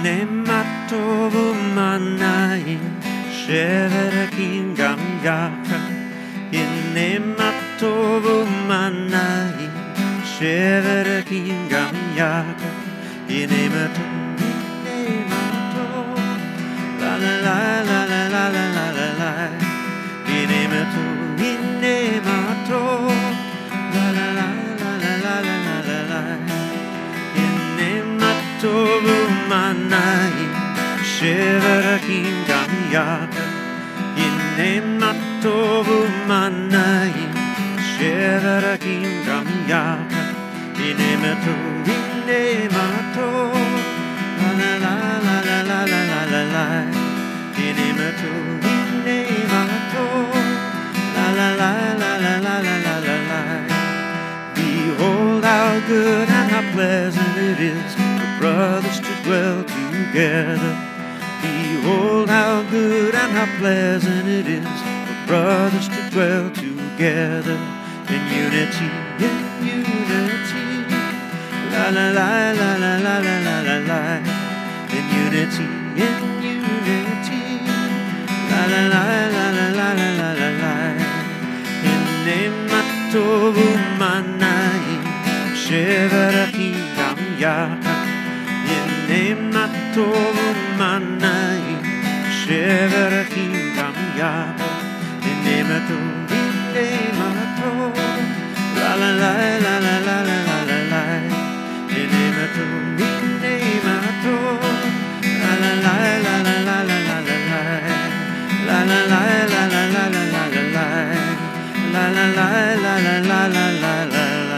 Matovu manaim Sheverakim gam yaka Ine matovu manaim Sheverakim gam yaka Ine matovu La la la la la la la la la la Ine matovu La la la la la la la la la la Ine matovu manaim Sheverakim gam yaka Ine matovu manaim Sheverakim gam yaka Ine matovu La la la la la la la la la la Ine matovu La la la la la la la la la la Behold how good and how pleasant it is for brothers to dwell together. Behold how good and how pleasant it is for brothers to dwell together in unity, in unity. La la la la la la la la la la. In unity, in unity. La la la la la la la la la la. In matovu manaim Sheverakim gam yaka. In matovu manaim Sheverakim gam yaka. In matovu La la la la la la la la la la. In matovu La la la la la la la la la la. La la la la la la la la la la. La la la la la la la la la.